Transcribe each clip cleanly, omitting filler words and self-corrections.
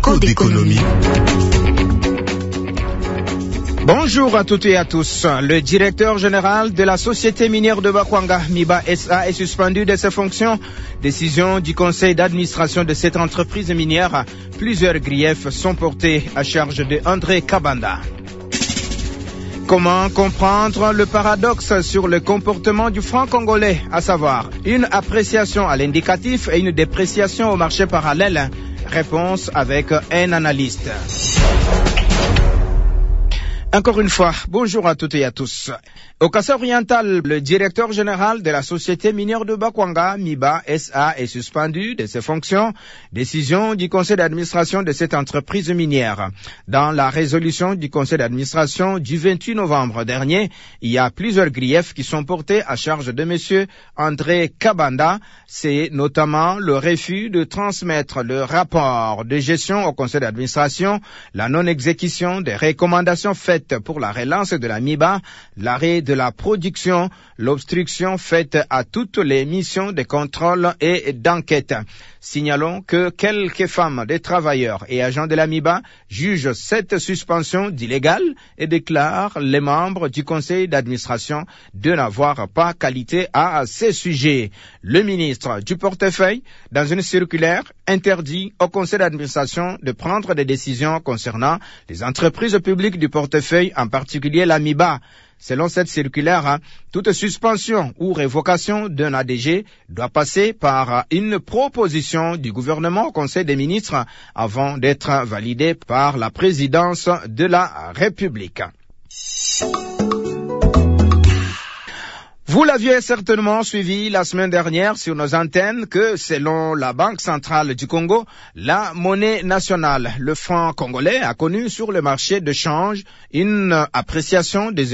Écho d'économie. Bonjour à toutes et à tous. Le directeur général de la société minière de Bakwanga, MIBA SA, est suspendu de ses fonctions. Décision du conseil d'administration de cette entreprise minière. Plusieurs griefs sont portés à charge de André Kabanda. Comment comprendre le paradoxe sur le comportement du franc congolais, à savoir une appréciation à l'indicatif et une dépréciation au marché parallèle? Réponse avec un analyste. Encore une fois, bonjour à toutes et à tous. Au Kasaï-Oriental, le directeur général de la société minière de Bakwanga, MIBA SA, est suspendu de ses fonctions. Décision du conseil d'administration de cette entreprise minière. Dans la résolution du conseil d'administration du 28 novembre dernier, il y a plusieurs griefs qui sont portés à charge de monsieur André Kabanda. C'est notamment le refus de transmettre le rapport de gestion au conseil d'administration, la non-exécution des recommandations faites pour la relance de la MIBA, l'arrêt de la production, l'obstruction faite à toutes les missions de contrôle et d'enquête. Signalons que quelques femmes des travailleurs et agents de la MIBA jugent cette suspension d'illégale et déclarent les membres du conseil d'administration de n'avoir pas qualité à ces sujets. Le ministre du portefeuille, dans une circulaire, interdit au conseil d'administration de prendre des décisions concernant les entreprises publiques du portefeuille, en particulier la MIBA. Selon cette circulaire, toute suspension ou révocation d'un ADG doit passer par une proposition du gouvernement au Conseil des ministres avant d'être validée par la présidence de la République. Vous l'aviez certainement suivi la semaine dernière sur nos antennes que, selon la Banque centrale du Congo, la monnaie nationale, le franc congolais, a connu sur le marché de change une appréciation de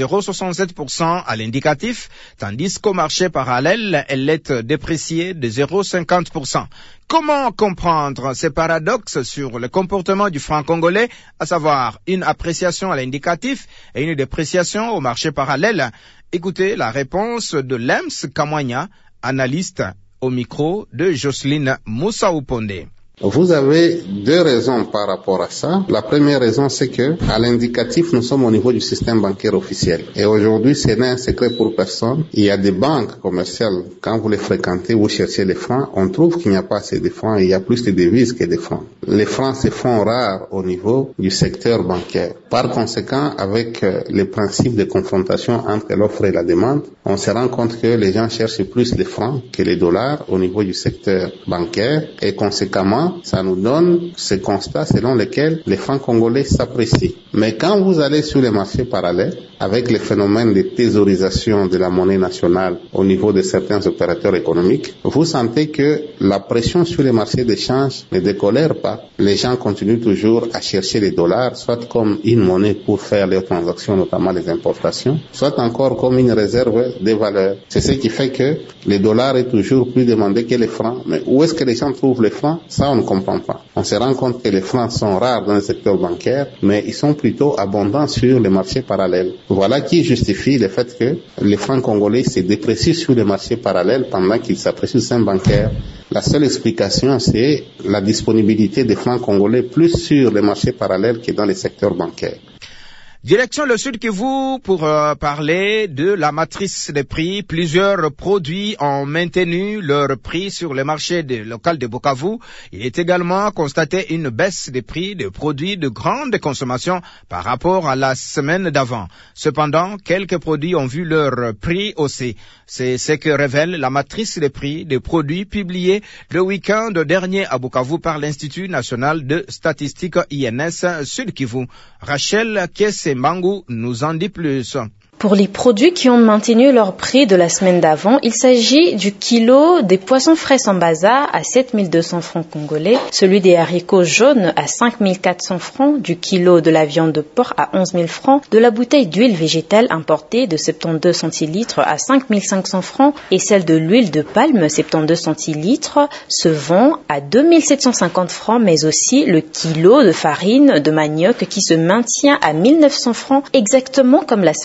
0,67% à l'indicatif, tandis qu'au marché parallèle, elle est dépréciée de 0,50%. Comment comprendre ces paradoxes sur le comportement du franc congolais, à savoir une appréciation à l'indicatif et une dépréciation au marché parallèle? Écoutez la réponse de Lems Kamwanya, analyste au micro de Jocelyne Moussaouponde. Vous avez deux raisons par rapport à ça. La première raison, c'est que, à l'indicatif, nous sommes au niveau du système bancaire officiel. Et aujourd'hui, ce n'est un secret pour personne. Il y a des banques commerciales, quand vous les fréquentez, vous cherchez les francs, on trouve qu'il n'y a pas assez de francs, il y a plus de devises que de francs. Les francs se font rares au niveau du secteur bancaire. Par conséquent, avec les principes de confrontation entre l'offre et la demande, on se rend compte que les gens cherchent plus les francs que les dollars au niveau du secteur bancaire et conséquemment, ça nous donne ce constat selon lequel les francs congolais s'apprécient. Mais quand vous allez sur les marchés parallèles, avec les phénomènes de thésaurisation de la monnaie nationale au niveau de certains opérateurs économiques, vous sentez que la pression sur les marchés d'échange ne décolère pas. Les gens continuent toujours à chercher les dollars, soit comme une monnaie pour faire leurs transactions, notamment les importations, soit encore comme une réserve des valeurs. C'est ce qui fait que les dollars est toujours plus demandé que les francs. Mais où est-ce que les gens trouvent les francs? Ça, on ne comprend pas. On se rend compte que les francs sont rares dans le secteur bancaire, mais ils sont plutôt abondants sur les marchés parallèles. Voilà qui justifie le fait que les francs congolais se déprécient sur les marchés parallèles pendant qu'ils s'apprécient au sein bancaire. La seule explication, c'est la disponibilité des francs congolais plus sur les marchés parallèles que dans les secteurs bancaires. Direction le Sud Kivu pour parler de la matrice des prix. Plusieurs produits ont maintenu leur prix sur le marché local de Bukavu. Il est également constaté une baisse des prix des produits de grande consommation par rapport à la semaine d'avant. Cependant, quelques produits ont vu leur prix hausser. C'est ce que révèle la matrice des prix des produits publiée le week-end dernier à Bukavu par l'Institut national de statistique INS Sud Kivu. Rachel Kesse-Mbangu nous en dit plus. Pour les produits qui ont maintenu leur prix de la semaine d'avant, il s'agit du kilo des poissons frais Sambaza à 7200 francs congolais, celui des haricots jaunes à 5400 francs, du kilo de la viande de porc à 11 000 francs, de la bouteille d'huile végétale importée de 72 centilitres à 5500 francs et celle de l'huile de palme 72 centilitres se vend à 2750 francs, mais aussi le kilo de farine de manioc qui se maintient à 1900 francs, exactement comme la semaine dernière.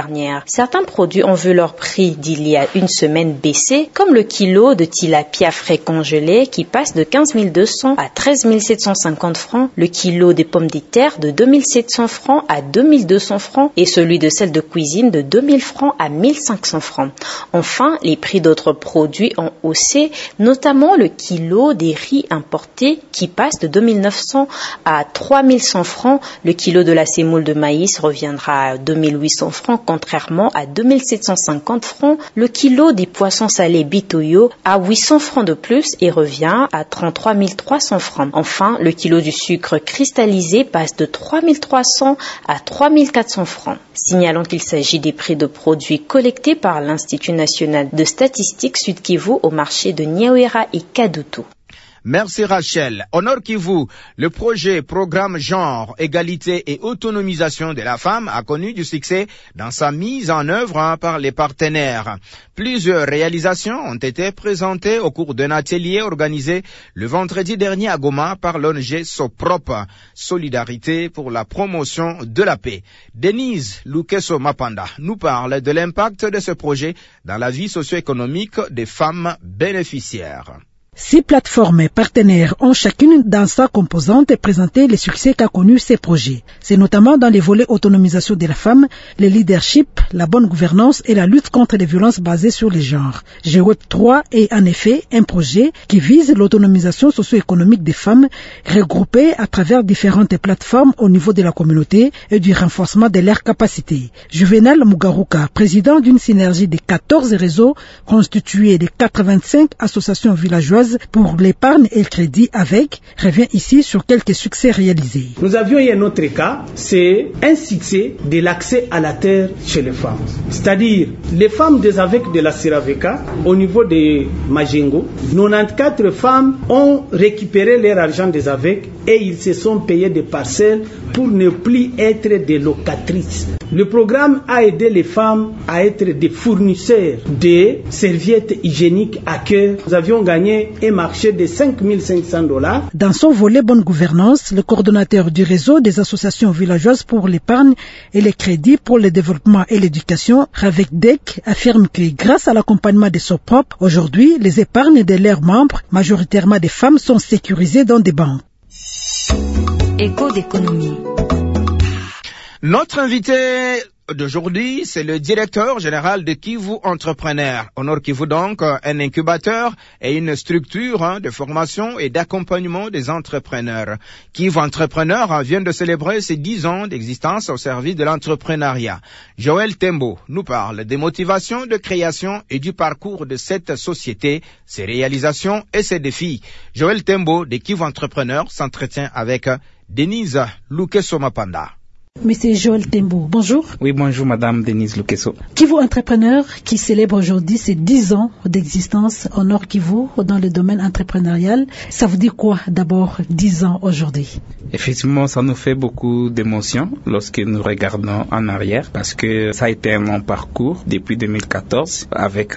dernière. Certains produits ont vu leur prix d'il y a une semaine baisser, comme le kilo de tilapia frais congelé qui passe de 15 200 à 13 750 francs, le kilo des pommes de terre de 2 700 francs à 2 200 francs et celui de sel de cuisine de 2 000 francs à 1 500 francs. Enfin, les prix d'autres produits ont haussé, notamment le kilo des riz importés qui passe de 2 900 à 3 100 francs. Le kilo de la semoule de maïs reviendra à 2 800 francs contrairement à 2 750 francs. Le kilo des poissons salés bitoyo à 800 francs de plus et revient à 33 300 francs. Enfin, le kilo du sucre cristallisé passe de 3 300 à 3 400 francs. Signalons qu'il s'agit des prix de produits collectés par l'Institut national de statistique Sud-Kivu au marché de Nyawera et Kadutu. Merci Rachel. Au Nord Kivu, le projet Programme Genre, Égalité et Autonomisation de la femme a connu du succès dans sa mise en œuvre par les partenaires. Plusieurs réalisations ont été présentées au cours d'un atelier organisé le vendredi dernier à Goma par l'ONG Soprop, Solidarité pour la promotion de la paix. Denise Lukeso Mapanda nous parle de l'impact de ce projet dans la vie socio-économique des femmes bénéficiaires. 6 plateformes partenaires ont chacune dans sa composante présenté les succès qu'a connu ces projets. C'est notamment dans les volets autonomisation de la femme, le leadership, la bonne gouvernance et la lutte contre les violences basées sur les genres. GWeb 3 est en effet un projet qui vise l'autonomisation socio-économique des femmes regroupées à travers différentes plateformes au niveau de la communauté et du renforcement de leurs capacités. Juvenal Mugaruka, président d'une synergie de 14 réseaux constitués de 85 associations villageoises pour l'épargne et le crédit avec, revient ici sur quelques succès réalisés. Nous avions eu un autre cas, c'est un succès de l'accès à la terre chez les femmes. C'est-à-dire, les femmes des AVEC de la Siraveka, au niveau de Majengo, 94 femmes ont récupéré leur argent des AVEC et ils se sont payés des parcelles pour ne plus être des locatrices. Le programme a aidé les femmes à être des fournisseurs de serviettes hygiéniques à cœur. Nous avions gagné un marché de $5 500. Dans son volet bonne gouvernance, le coordonnateur du réseau des associations villageoises pour l'épargne et les crédits pour le développement et l'éducation, Ravek Dek, affirme que grâce à l'accompagnement de Soprop, aujourd'hui, les épargnes de leurs membres, majoritairement des femmes, sont sécurisées dans des banques. Écho d'économie. Notre invité d'aujourd'hui, c'est le directeur général de Kivu Entrepreneur. Au Nord Kivu donc, un incubateur et une structure de formation et d'accompagnement des entrepreneurs. Kivu Entrepreneur vient de célébrer ses 10 ans d'existence au service de l'entrepreneuriat. Joël Tembo nous parle des motivations de création et du parcours de cette société, ses réalisations et ses défis. Joël Tembo de Kivu Entrepreneur s'entretient avec Denise Lukeso Mapanda. Monsieur Joël Tembo, bonjour. Oui, bonjour Madame Denise Lukeso. Kivu Entrepreneur qui célèbre aujourd'hui ses 10 ans d'existence au Nord Kivu dans le domaine entrepreneurial. Ça vous dit quoi d'abord 10 ans aujourd'hui? Effectivement, ça nous fait beaucoup d'émotions lorsque nous regardons en arrière parce que ça a été un long parcours depuis 2014 avec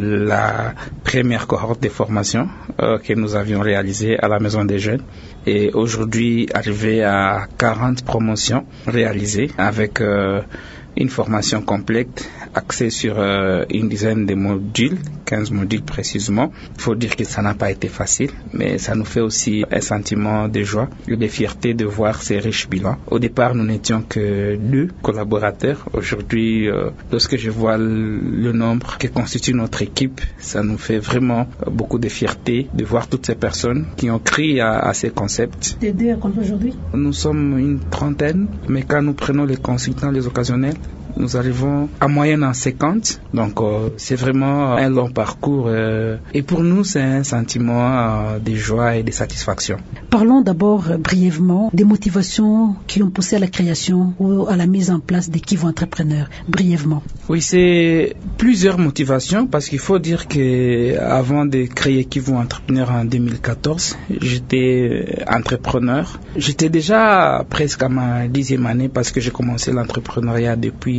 la première cohorte de formation que nous avions réalisée à la Maison des Jeunes. Et aujourd'hui, arrivé à 40 promotions réalisées avec une formation complète axée sur une dizaine de modules, 15 modules précisément. Il faut dire que ça n'a pas été facile, mais ça nous fait aussi un sentiment de joie et de fierté de voir ces riches bilans. Au départ, nous n'étions que 2 collaborateurs. Aujourd'hui, lorsque je vois le nombre que constitue notre équipe, ça nous fait vraiment beaucoup de fierté de voir toutes ces personnes qui ont cru à ces concepts. T'aider à combien aujourd'hui? Nous sommes une trentaine, mais quand nous prenons les consultants, les occasionnels, nous arrivons à moyenne en 50. Donc c'est vraiment un long parcours et pour nous c'est un sentiment de joie et de satisfaction. Parlons d'abord brièvement des motivations qui ont poussé à la création ou à la mise en place des Kivu Entrepreneurs. Brièvement. Oui, c'est plusieurs motivations parce qu'il faut dire que avant de créer Kivu Entrepreneur en 2014, j'étais entrepreneur. J'étais déjà presque à ma 10e année parce que j'ai commencé l'entrepreneuriat depuis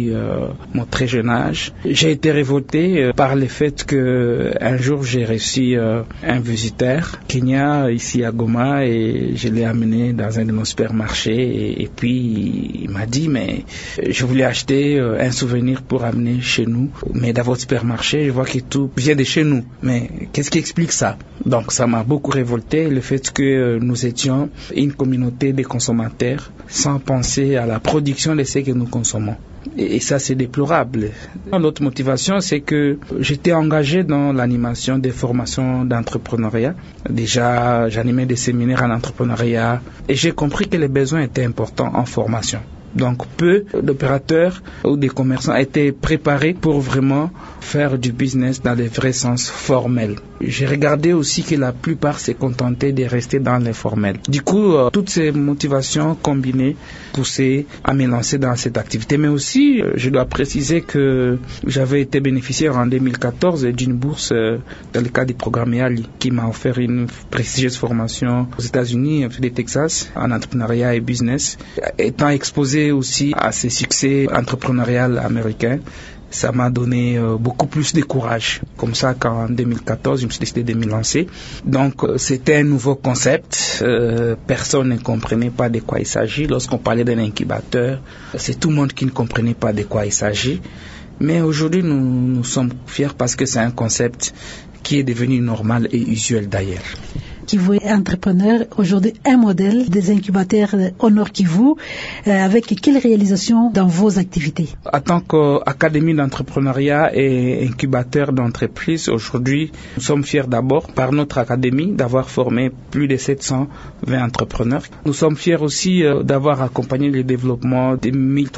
depuis mon très jeune âge. J'ai été révolté par le fait que un jour j'ai reçu un visiteur Kenya ici à Goma et je l'ai amené dans un de nos supermarchés et puis il m'a dit mais je voulais acheter un souvenir pour amener chez nous, mais dans votre supermarché je vois que tout vient de chez nous. Mais qu'est-ce qui explique ça? Donc ça m'a beaucoup révolté, le fait que nous étions une communauté de consommateurs sans penser à la production de ce que nous consommons. Et ça, c'est déplorable. L'autre motivation, c'est que j'étais engagé dans l'animation des formations d'entrepreneuriat. Déjà, j'animais des séminaires en entrepreneuriat et j'ai compris que les besoins étaient importants en formation. Donc peu d'opérateurs ou des commerçants étaient préparés pour vraiment faire du business dans le vrai sens formel. J'ai regardé aussi que la plupart s'est contentaient de rester dans l'informel. Du coup, toutes ces motivations combinées poussaient à me lancer dans cette activité. Mais aussi, je dois préciser que j'avais été bénéficiaire en 2014 d'une bourse dans le cadre du programme EALI qui m'a offert une prestigieuse formation aux États-Unis, au Texas, en entrepreneuriat et business. Étant exposé aussi à ces succès entrepreneurial américains, ça m'a donné beaucoup plus de courage. Comme ça qu'en 2014, je me suis décidé de me lancer. Donc, c'était un nouveau concept. Personne ne comprenait pas de quoi il s'agit. Lorsqu'on parlait d'un incubateur, c'est tout le monde qui ne comprenait pas de quoi il s'agit. Mais aujourd'hui, nous sommes fiers parce que c'est un concept qui est devenu normal et usuel d'ailleurs. Kivu est entrepreneur, aujourd'hui un modèle des incubateurs au Nord Kivu, avec quelle réalisation dans vos activités? En tant qu'académie d'entrepreneuriat et incubateur d'entreprise, aujourd'hui, nous sommes fiers d'abord par notre académie d'avoir formé plus de 720 entrepreneurs. Nous sommes fiers aussi d'avoir accompagné le développement de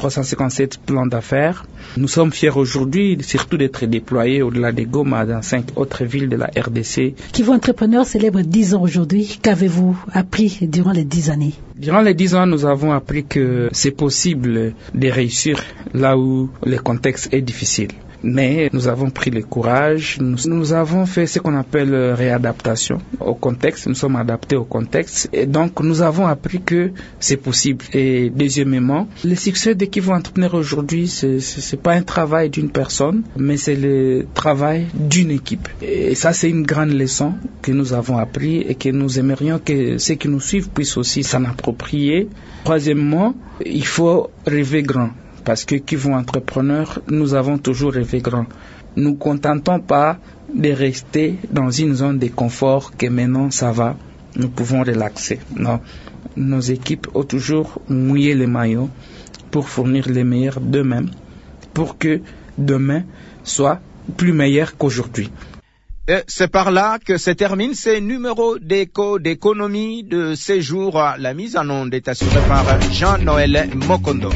1357 plans d'affaires. Nous sommes fiers aujourd'hui surtout d'être déployés au-delà de Goma dans 5 autres villes de la RDC. Kivu Entrepreneur célèbre 10 ans aujourd'hui. Qu'avez-vous appris durant les 10 années? Durant les 10 ans, nous avons appris que c'est possible de réussir là où le contexte est difficile. Mais nous avons pris le courage, nous avons fait ce qu'on appelle réadaptation au contexte, nous sommes adaptés au contexte et donc nous avons appris que c'est possible. Et deuxièmement, le succès de Kivu Entrepreneur aujourd'hui, c'est pas un travail d'une personne, mais c'est le travail d'une équipe. Et ça, c'est une grande leçon que nous avons appris et que nous aimerions que ceux qui nous suivent puissent aussi s'en approprier. Troisièmement, il faut rêver grand. Parce que Kivu Entrepreneur, nous avons toujours rêvé grand. Nous ne contentons pas de rester dans une zone de confort que maintenant ça va, nous pouvons relaxer. Non, nos équipes ont toujours mouillé les maillots pour fournir les meilleurs d'eux-mêmes, pour que demain soit plus meilleur qu'aujourd'hui. Et c'est par là que se termine ces numéros d'économie de ces jours. La mise en onde est assurée par Jean-Noël Mokondo.